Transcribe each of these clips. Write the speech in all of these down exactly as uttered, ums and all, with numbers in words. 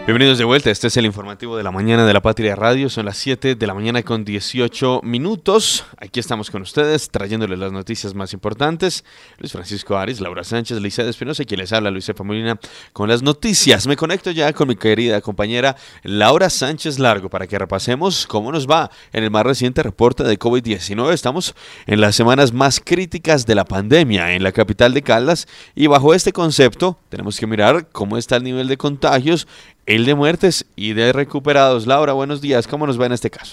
Bienvenidos de vuelta, este es el informativo de la mañana de La Patria Radio, son las siete de la mañana con dieciocho minutos, aquí estamos con ustedes trayéndoles las noticias más importantes. Luis Francisco Arias, Laura Sánchez, Lizeth Espinosa y quien les habla, Luis Efa Molina, con las noticias. Me conecto ya con mi querida compañera Laura Sánchez Largo para que repasemos cómo nos va en el más reciente reporte de COVID diecinueve. Estamos en las semanas más críticas de la pandemia en la capital de Caldas y bajo este concepto tenemos que mirar cómo está el nivel de contagios, el de muertes y de recuperados. Laura, buenos días. ¿Cómo nos va en este caso?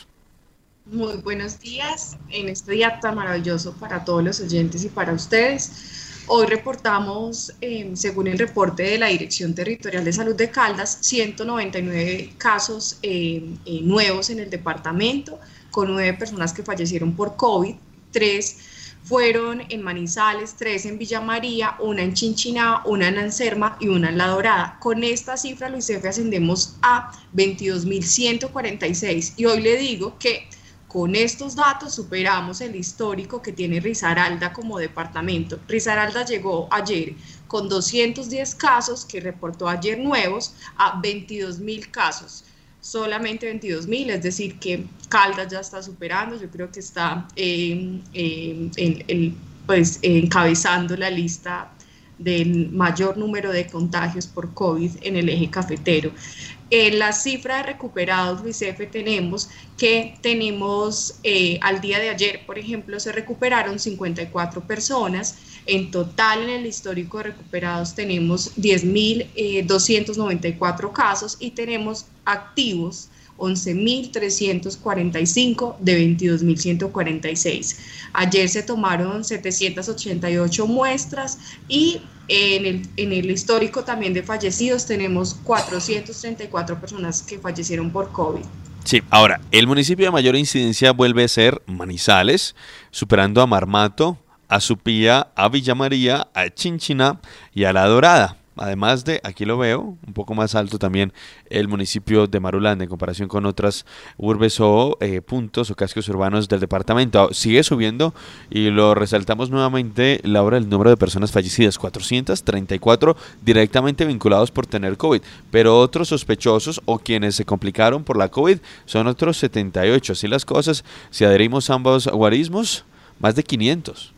Muy buenos días en este día tan maravilloso para todos los oyentes y para ustedes. Hoy reportamos, eh, según el reporte de la Dirección Territorial de Salud de Caldas, ciento noventa y nueve casos eh, eh, nuevos en el departamento, con nueve personas que fallecieron por COVID, tres fueron en Manizales, tres en Villa María, una en Chinchiná, una en Anserma y una en La Dorada. Con esta cifra, Luis Efe, ascendemos a veintidós mil ciento cuarenta y seis. Y hoy le digo que con estos datos superamos el histórico que tiene Risaralda como departamento. Risaralda llegó ayer con doscientos diez casos, que reportó ayer nuevos, a veintidós mil casos. Solamente veintidós mil, es decir que Caldas ya está superando, yo creo que está eh, eh, el, el, pues, eh, encabezando la lista del mayor número de contagios por COVID en el eje cafetero. En la cifra de recuperados, Luis Efe, tenemos que tenemos eh, al día de ayer, por ejemplo, se recuperaron cincuenta y cuatro personas. En total, en el histórico de recuperados tenemos diez mil doscientos noventa y cuatro casos y tenemos activos once mil trescientos cuarenta y cinco de veintidós mil ciento cuarenta y seis. Ayer se tomaron setecientas ochenta y ocho muestras y en el, en el histórico también de fallecidos tenemos cuatrocientas treinta y cuatro personas que fallecieron por COVID. Sí, ahora, el municipio de mayor incidencia vuelve a ser Manizales, superando a Marmato, a Supía, a Villa María, a Chinchiná y a La Dorada. Además de, aquí lo veo, un poco más alto también el municipio de Marulanda en comparación con otras urbes o eh, puntos o cascos urbanos del departamento. Sigue subiendo y lo resaltamos nuevamente, Laura, el número de personas fallecidas, cuatrocientas treinta y cuatro directamente vinculados por tener COVID, pero otros sospechosos o quienes se complicaron por la COVID son otros setenta y ocho. Así las cosas, si adherimos a ambos guarismos, más de quinientos.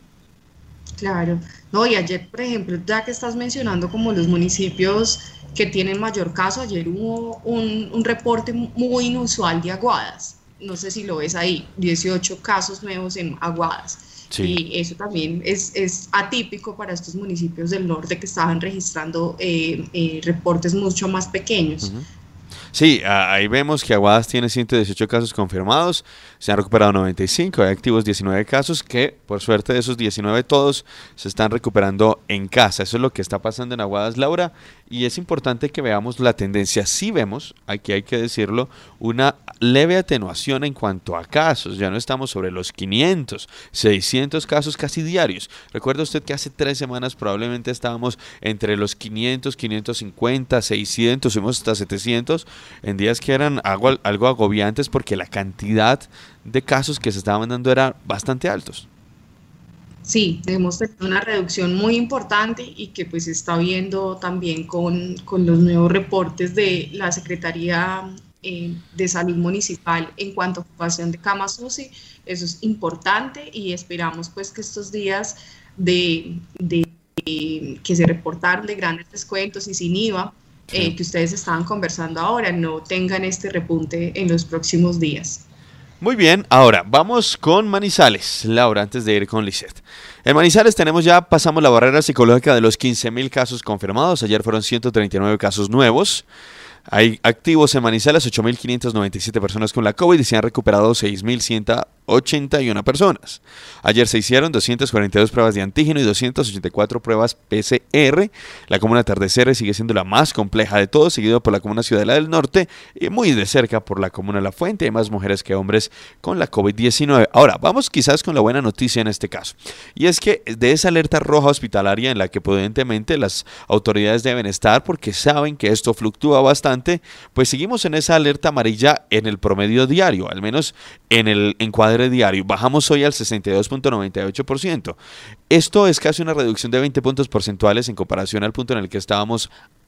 Claro, no, y ayer, por ejemplo, ya que estás mencionando como los municipios que tienen mayor caso, ayer hubo un, un reporte muy inusual de Aguadas, no sé si lo ves ahí, dieciocho casos nuevos en Aguadas, sí. Y eso también es, es atípico para estos municipios del norte que estaban registrando eh, eh, reportes mucho más pequeños. Uh-huh. Sí, ahí vemos que Aguadas tiene ciento dieciocho casos confirmados, se han recuperado noventa y cinco, hay activos diecinueve casos que, por suerte de esos diecinueve todos se están recuperando en casa. Eso es lo que está pasando en Aguadas, Laura, y es importante que veamos la tendencia. Sí vemos, aquí hay que decirlo, una leve atenuación en cuanto a casos, ya no estamos sobre los quinientos, seiscientos casos casi diarios. Recuerda usted que hace tres semanas probablemente estábamos entre los quinientos, quinientos cincuenta, seiscientos, subimos hasta setecientos, en días que eran algo, algo agobiantes porque la cantidad de casos que se estaban dando eran bastante altos. Sí, hemos tenido una reducción muy importante y que pues se está viendo también con, con los nuevos reportes de la Secretaría eh, de Salud Municipal en cuanto a ocupación de camas U C I. Eso es importante y esperamos pues que estos días de, de, de que se reportaron de grandes descuentos y sin I V A, Eh, que ustedes estaban conversando ahora, no tengan este repunte en los próximos días. Muy bien, ahora vamos con Manizales, Laura, antes de ir con Lizeth. En Manizales tenemos ya, pasamos la barrera psicológica de los quince mil casos confirmados, ayer fueron ciento treinta y nueve casos nuevos. Hay activos en Manizales, ocho mil quinientas noventa y siete personas con la COVID y se han recuperado seis mil ciento ochenta y una personas. Ayer se hicieron doscientas cuarenta y dos pruebas de antígeno y doscientas ochenta y cuatro pruebas P C R. La comuna Atardeceres sigue siendo la más compleja de todos, seguido por la comuna Ciudadela del Norte y muy de cerca por la comuna La Fuente. Hay más mujeres que hombres con la COVID diecinueve. Ahora, vamos quizás con la buena noticia en este caso. Y es que de esa alerta roja hospitalaria en la que prudentemente las autoridades deben estar porque saben que esto fluctúa bastante, pues seguimos en esa alerta amarilla en el promedio diario, al menos en el encuadre diario. Bajamos hoy al sesenta y dos punto noventa y ocho por ciento. Esto es casi una reducción de veinte puntos porcentuales en comparación al punto en el que estábamos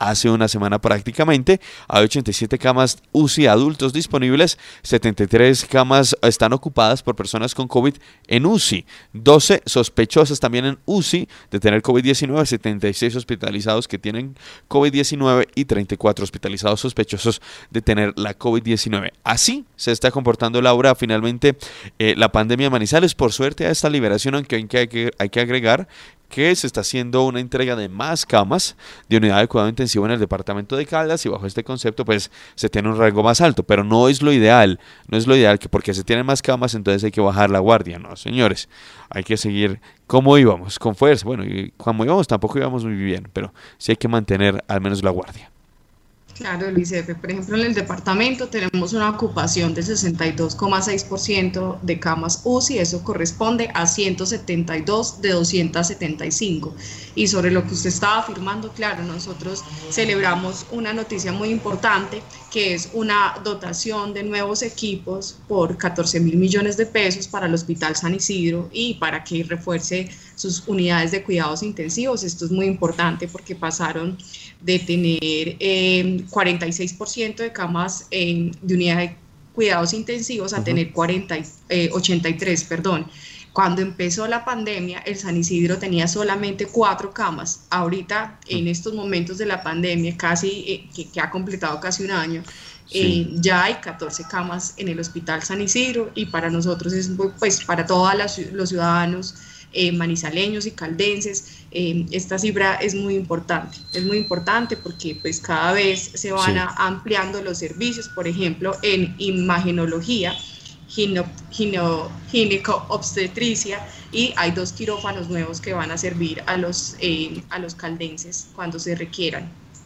hace una semana prácticamente. Hay ochenta y siete camas U C I adultos disponibles, setenta y tres camas están ocupadas por personas con COVID en U C I, doce sospechosas también en U C I de tener COVID diecinueve, setenta y seis hospitalizados que tienen COVID diecinueve y treinta y cuatro hospitalizados sospechosos de tener la COVID diecinueve. Así se está comportando, Laura, finalmente eh, la pandemia en Manizales. Por suerte a esta liberación, aunque hay que, hay que agregar que se está haciendo una entrega de más camas de unidad de cuidado intensivo en el departamento de Caldas, y bajo este concepto pues se tiene un rango más alto, pero no es lo ideal, no es lo ideal que porque se tienen más camas entonces hay que bajar la guardia. No, señores, hay que seguir como íbamos, con fuerza. Bueno, y como íbamos tampoco íbamos muy bien, pero sí hay que mantener al menos la guardia. Claro, Luis Efe. Por ejemplo, en el departamento tenemos una ocupación de sesenta y dos coma seis por ciento de camas U C I, eso corresponde a ciento setenta y dos de doscientos setenta y cinco. Y sobre lo que usted estaba afirmando, claro, nosotros celebramos una noticia muy importante, que es una dotación de nuevos equipos por catorce mil millones de pesos para el Hospital San Isidro y para que refuerce sus unidades de cuidados intensivos. Esto es muy importante porque pasaron de tener eh, cuarenta y seis por ciento de camas eh, de unidad de cuidados intensivos a uh-huh. tener cuarenta, eh, ochenta y tres, perdón. Cuando empezó la pandemia, el San Isidro tenía solamente cuatro camas. Ahorita, en estos momentos de la pandemia, casi eh, que, que ha completado casi un año, sí. eh, ya hay catorce camas en el Hospital San Isidro, y para nosotros, es pues para todos los ciudadanos Eh, manizaleños y caldenses, eh, esta cifra es muy importante, es muy importante porque pues cada vez se van sí. a, ampliando los servicios. Por ejemplo, en imagenología, gino, gino, gineco-obstetricia, y hay dos quirófanos nuevos que van a servir a los, eh, a los caldenses cuando se requieran.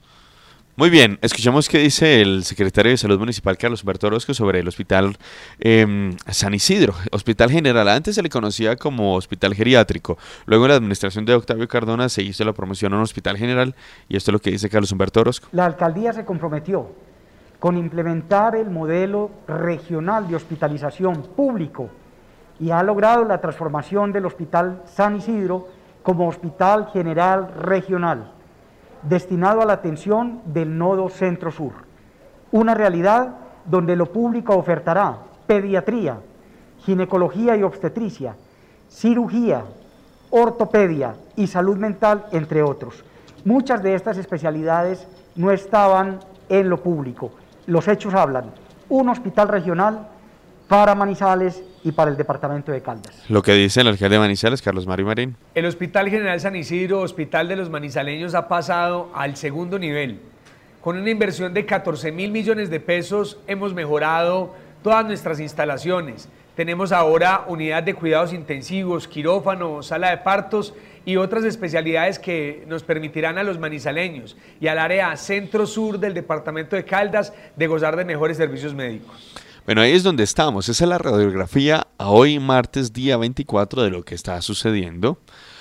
Muy bien, escuchamos qué dice el secretario de Salud Municipal, Carlos Humberto Orozco, sobre el Hospital eh, San Isidro, Hospital General. Antes se le conocía como Hospital Geriátrico. Luego en la administración de Octavio Cardona se hizo la promoción a un Hospital General, y esto es lo que dice Carlos Humberto Orozco. La alcaldía se comprometió con implementar el modelo regional de hospitalización público y ha logrado la transformación del Hospital San Isidro como Hospital General Regional, destinado a la atención del nodo centro-sur, una realidad donde lo público ofertará pediatría, ginecología y obstetricia, cirugía, ortopedia y salud mental, entre otros. Muchas de estas especialidades no estaban en lo público. Los hechos hablan. Un hospital regional para Manizales y para el departamento de Caldas. Lo que dice el alcalde de Manizales, Carlos Mario Marín. El Hospital General San Isidro, Hospital de los Manizaleños, ha pasado al segundo nivel. Con una inversión de catorce mil millones de pesos hemos mejorado todas nuestras instalaciones. Tenemos ahora unidad de cuidados intensivos, quirófano, sala de partos y otras especialidades que nos permitirán a los manizaleños y al área centro-sur del departamento de Caldas de gozar de mejores servicios médicos. Bueno, ahí es donde estamos. Esa es la radiografía a hoy, martes, día veinticuatro, de lo que está sucediendo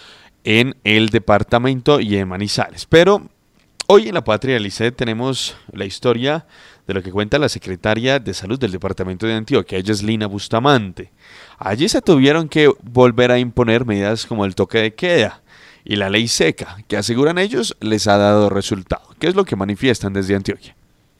en el departamento y en Manizales. Pero hoy en La Patria de Lisset tenemos la historia de lo que cuenta la secretaria de Salud del departamento de Antioquia, ella es Lina Bustamante. Allí se tuvieron que volver a imponer medidas como el toque de queda y la ley seca, que aseguran ellos les ha dado resultado. ¿Qué es lo que manifiestan desde Antioquia?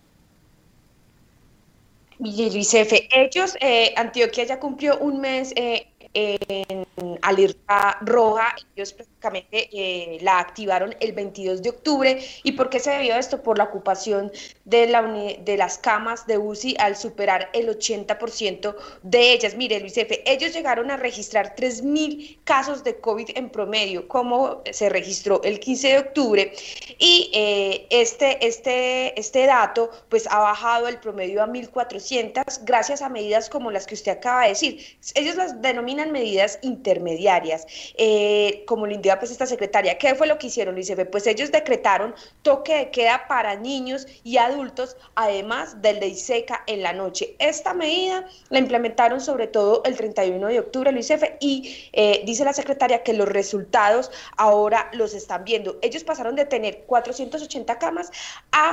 Mire, Luis Efe, ellos, eh, Antioquia ya cumplió un mes eh, en alerta roja. Ellos prácticamente eh, la activaron el veintidós de octubre. ¿Y por qué se debió esto? Por la ocupación de, la de las camas de U C I al superar el ochenta por ciento de ellas. Mire, Luis Efe, ellos llegaron a registrar tres mil casos de COVID en promedio, como se registró el quince de octubre, y eh, este, este, este dato pues ha bajado el promedio a mil cuatrocientos gracias a medidas como las que usted acaba de decir. Ellos las denominan medidas intermediarias, eh, como lo indica pues esta secretaria. ¿Qué fue lo que hicieron, Luis Efe? Pues ellos decretaron toque de queda para niños y adultos, además de ley seca en la noche. Esta medida la implementaron sobre todo el treinta y uno de octubre, Luis Efe, y eh, dice la secretaria que los resultados ahora los están viendo. Ellos pasaron de tener cuatrocientas ochenta camas a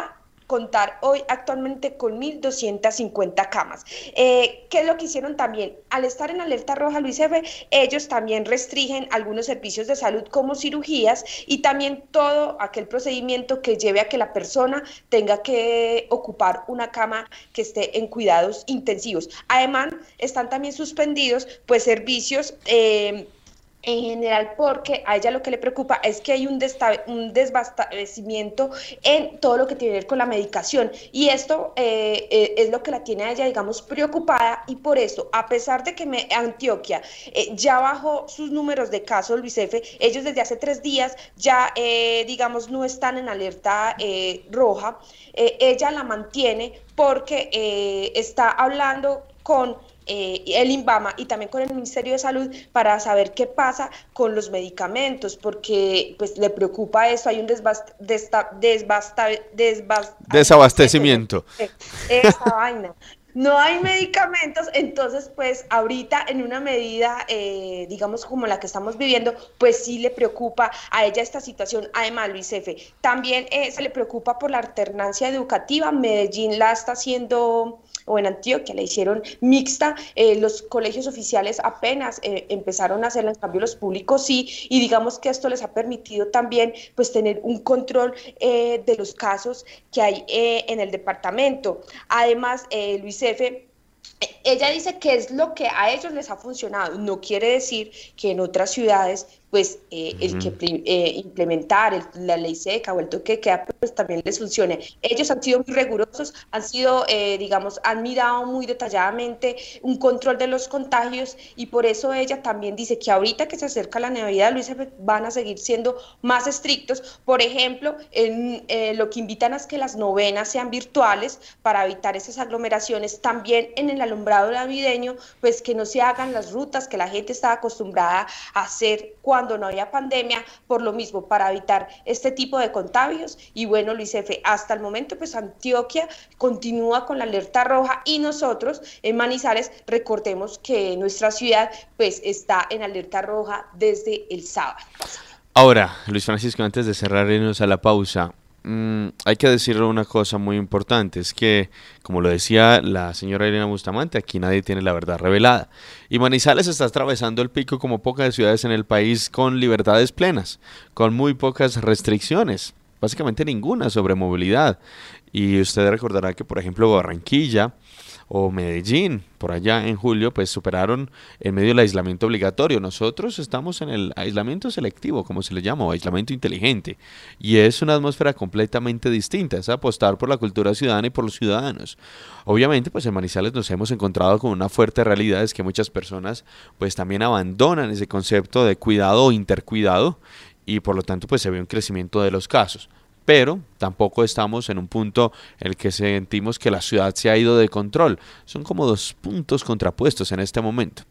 contar hoy actualmente con mil doscientas cincuenta camas. Eh, ¿Qué es lo que hicieron también? Al estar en alerta roja, Luis Efe, ellos también restringen algunos servicios de salud como cirugías y también todo aquel procedimiento que lleve a que la persona tenga que ocupar una cama que esté en cuidados intensivos. Además, están también suspendidos pues servicios eh, en general, porque a ella lo que le preocupa es que hay un, un desabastecimiento en todo lo que tiene que ver con la medicación, y esto eh, eh, es lo que la tiene a ella, digamos, preocupada, y por eso, a pesar de que me, Antioquia eh, ya bajó sus números de casos, Luis Efe, ellos desde hace tres días ya, eh, digamos, no están en alerta eh, roja, eh, ella la mantiene porque eh, está hablando con Eh, el INVAMA y también con el Ministerio de Salud para saber qué pasa con los medicamentos, porque pues le preocupa eso, hay un desbast, desta, desbasta, desbast, desabastecimiento. Esa vaina. No hay medicamentos, entonces pues ahorita en una medida, eh, digamos como la que estamos viviendo, pues sí le preocupa a ella esta situación. Además, Luis Efe, también eh, se le preocupa por la alternancia educativa. Medellín la está haciendo, o en Antioquia la hicieron mixta, eh, los colegios oficiales apenas eh, empezaron a hacerla, en cambio los públicos sí, y digamos que esto les ha permitido también pues tener un control eh, de los casos que hay eh, en el departamento. Además, eh, Luis Efe, ella dice que es lo que a ellos les ha funcionado, no quiere decir que en otras ciudades pues eh, uh-huh. el que eh, implementar el, la ley seca o el toque de queda pues también les funcione. Ellos han sido muy rigurosos, han sido, eh, digamos, han mirado muy detalladamente un control de los contagios, y por eso ella también dice que ahorita que se acerca la Navidad, Luis, van a seguir siendo más estrictos. Por ejemplo, en, eh, lo que invitan es que las novenas sean virtuales para evitar esas aglomeraciones. También en el alumbrado navideño, pues que no se hagan las rutas que la gente estaba acostumbrada a hacer cuando cuando no había pandemia, por lo mismo, para evitar este tipo de contagios. Y bueno, Luis Efe, hasta el momento pues Antioquia continúa con la alerta roja, y nosotros en Manizales recordemos que nuestra ciudad pues está en alerta roja desde el sábado. Ahora, Luis Francisco, antes de cerrar irnos a la pausa, Mm, hay que decirle una cosa muy importante, es que, como lo decía la señora Irina Bustamante, aquí nadie tiene la verdad revelada, y Manizales está atravesando el pico como pocas ciudades en el país, con libertades plenas, con muy pocas restricciones, básicamente ninguna sobre movilidad. Y usted recordará que, por ejemplo, Barranquilla o Medellín, por allá en julio, pues superaron en medio del aislamiento obligatorio. Nosotros estamos en el aislamiento selectivo, como se le llama, o aislamiento inteligente, y es una atmósfera completamente distinta, es apostar por la cultura ciudadana y por los ciudadanos. Obviamente, pues en Manizales nos hemos encontrado con una fuerte realidad, es que muchas personas pues también abandonan ese concepto de cuidado o intercuidado, y por lo tanto pues se ve un crecimiento de los casos. Pero tampoco estamos en un punto en el que sentimos que la ciudad se ha ido de control. Son como dos puntos contrapuestos en este momento.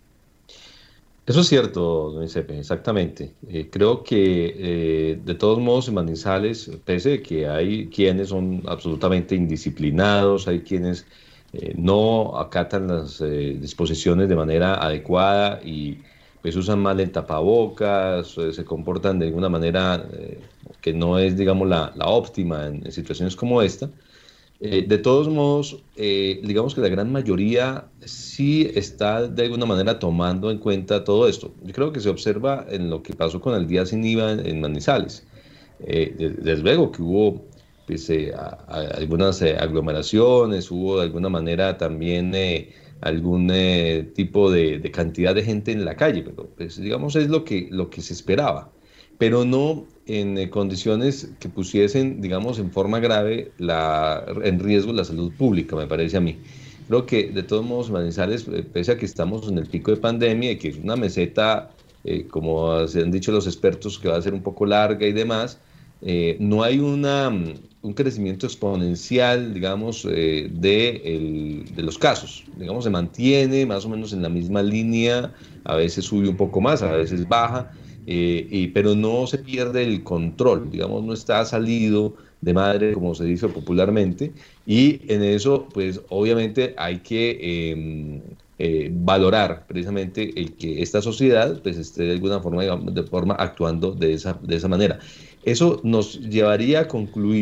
Eso es cierto, don Giuseppe, exactamente. Eh, creo que eh, de todos modos en Manizales, pese a que hay quienes son absolutamente indisciplinados, hay quienes eh, no acatan las eh, disposiciones de manera adecuada y pues usan mal el tapabocas, eh, se comportan de alguna manera eh, que no es, digamos, la, la óptima en, en situaciones como esta. Eh, de todos modos, eh, digamos que la gran mayoría sí está de alguna manera tomando en cuenta todo esto. Yo creo que se observa en lo que pasó con el día sin I V A en, en Manizales. Eh, desde luego que hubo pues, eh, a, a algunas eh, aglomeraciones, hubo de alguna manera también eh, algún eh, tipo de, de cantidad de gente en la calle, pero pues, digamos es lo que, lo que se esperaba, pero no en eh, condiciones que pusiesen, digamos, en forma grave la, en riesgo la salud pública, me parece a mí. Creo que de todos modos Manizales, eh, pese a que estamos en el pico de pandemia y que es una meseta, eh, como se han dicho los expertos, que va a ser un poco larga y demás, eh, no hay una, un crecimiento exponencial, digamos, eh, de, el, de los casos. Digamos, se mantiene más o menos en la misma línea, a veces sube un poco más, a veces baja, eh, y, pero no se pierde el control, digamos, no está salido de madre, como se dice popularmente, y en eso, pues, obviamente hay que eh, eh, valorar precisamente el que esta sociedad, pues, esté de alguna forma, digamos, de forma actuando de esa, de esa manera. Eso nos llevaría a concluir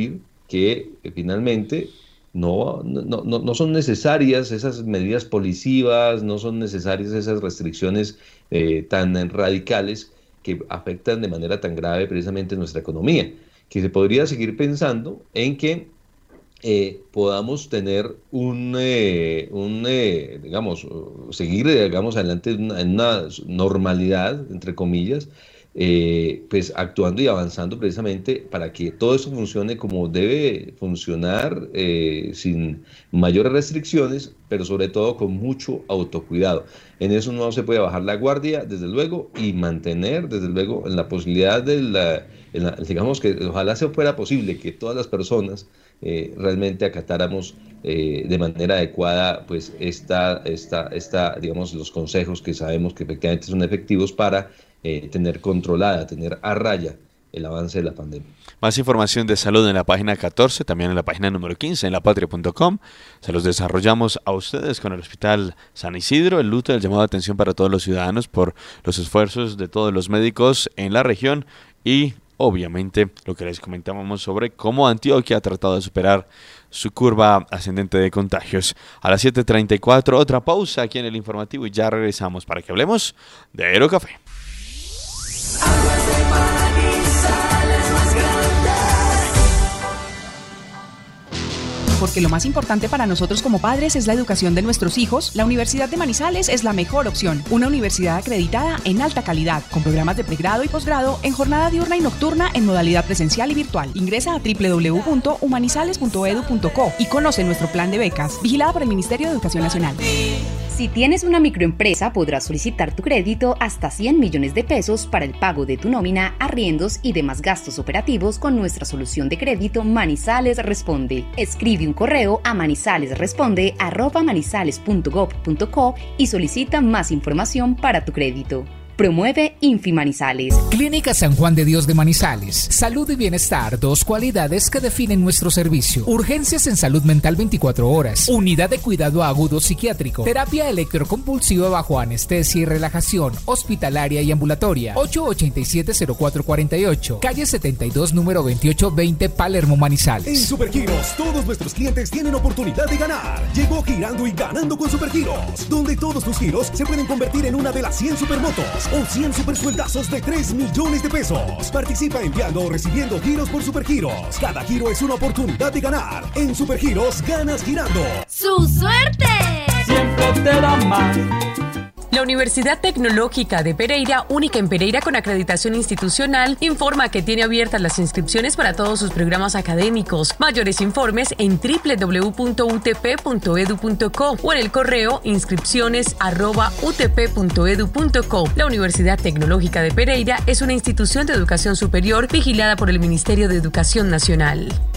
que eh, finalmente no, no, no, no son necesarias esas medidas policivas, no son necesarias esas restricciones eh, tan radicales que afectan de manera tan grave precisamente nuestra economía, que se podría seguir pensando en que eh, podamos tener un, eh, un eh, digamos, seguir, digamos, adelante en una, en una normalidad, entre comillas, eh, pues actuando y avanzando precisamente para que todo eso funcione como debe funcionar, eh, sin mayores restricciones, pero sobre todo con mucho autocuidado. En eso no se puede bajar la guardia, desde luego, y mantener, desde luego, en la posibilidad de la, en la, digamos que ojalá se fuera posible que todas las personas eh, realmente acatáramos eh, de manera adecuada, pues esta, esta, esta, digamos, los consejos que sabemos que efectivamente son efectivos para eh, tener controlada, tener a raya el avance de la pandemia. Más información de salud en la página catorce, también en la página número quince, en la patria punto com. Se los desarrollamos a ustedes con el Hospital San Isidro, el luto del llamado de atención para todos los ciudadanos por los esfuerzos de todos los médicos en la región y obviamente lo que les comentábamos sobre cómo Antioquia ha tratado de superar su curva ascendente de contagios. A las siete treinta y cuatro, otra pausa aquí en el informativo y ya regresamos para que hablemos de Aerocafé. Porque lo más importante para nosotros como padres es la educación de nuestros hijos, la Universidad de Manizales es la mejor opción. Una universidad acreditada en alta calidad, con programas de pregrado y posgrado en jornada diurna y nocturna en modalidad presencial y virtual. Ingresa a doble u doble u doble u punto humanizales punto edu punto co y conoce nuestro plan de becas, vigilada por el Ministerio de Educación Nacional. Si tienes una microempresa, podrás solicitar tu crédito hasta cien millones de pesos para el pago de tu nómina, arriendos y demás gastos operativos con nuestra solución de crédito Manizales Responde. Escribe un correo a manizalesresponde arroba manizales punto gob punto co y solicita más información para tu crédito. Promueve Infimanizales. Clínica San Juan de Dios de Manizales. Salud y bienestar, dos cualidades que definen nuestro servicio. Urgencias en salud mental veinticuatro horas. Unidad de cuidado agudo psiquiátrico. Terapia electroconvulsiva bajo anestesia y relajación. Hospitalaria y ambulatoria. ocho ocho siete cero cuatro cuatro ocho. Calle setenta y dos, número veintiocho veinte, Palermo, Manizales. En Supergiros, todos nuestros clientes tienen oportunidad de ganar. Llegó Girando y Ganando con Supergiros, donde todos tus giros se pueden convertir en una de las cien supermotos o cien supersueldazos de tres millones de pesos. Participa enviando o recibiendo giros por Supergiros. Cada giro es una oportunidad de ganar. En Supergiros ganas girando. ¡Su suerte! Siempre te da más. La Universidad Tecnológica de Pereira, única en Pereira con acreditación institucional, informa que tiene abiertas las inscripciones para todos sus programas académicos. Mayores informes en doble u doble u doble u punto u t p punto edu punto co o en el correo inscripciones arroba u t p punto edu punto co. La Universidad Tecnológica de Pereira es una institución de educación superior vigilada por el Ministerio de Educación Nacional.